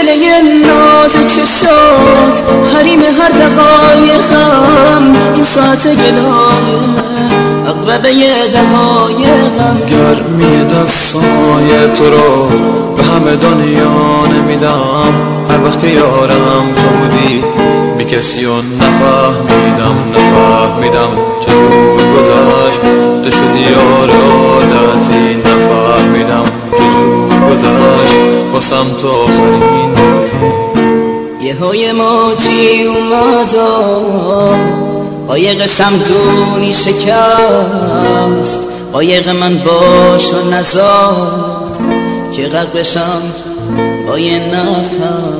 شیله ناز چشات، حریم هر دقایقم، این ساعت گلایه اقربه دقایقم. گرمی دستای تو رو به همه دنیا نمیدم، هر وقت که یارم تو بودی بی کسی رو نفهمیدم چجور گذشت تو شدی یار عادتی، نفهمیدم چجور گذشت واسم تو آخرین یه های موجی اومدا، قایق شمدونی شکست، قایق من باش و نزار که غرق بشم با یه نفس.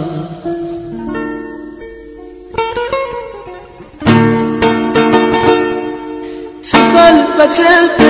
تو خلوت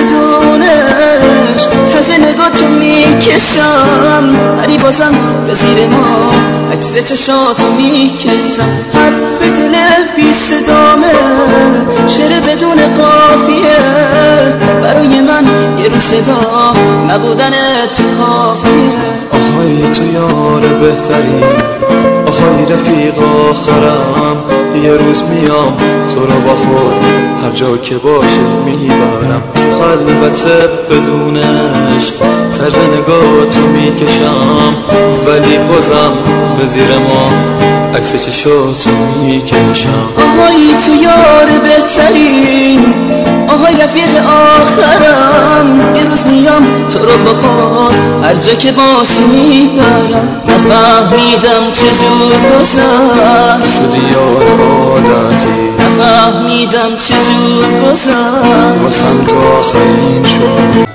بدونش طرز نگاه تو میکشم، ولی بازم به زیر ما عکس چشاتو میکشم. حرف دل بی صدامه، شعر بدون قافیه، برای من یه رو صدا نبودن تو کافیه. آهای تو یار بهتری، آهای رفیق آخرم، یه روز میام تو رو با خود هر جا که باشه میبرم. خلوت بدون عشق طرز نگاه تو میکشم، ولی بازم به زیر ما عکس چشاتو میکشم. آهای تو یار بهترین، آهای رفیق آخرم، یه روز میام تو رو با خود هر جا که باشی میبرم. نفهمیدم چجور گذشت شدی یار عادتی، نفهمیدم چجور گذشت واسم تو آخرین شد.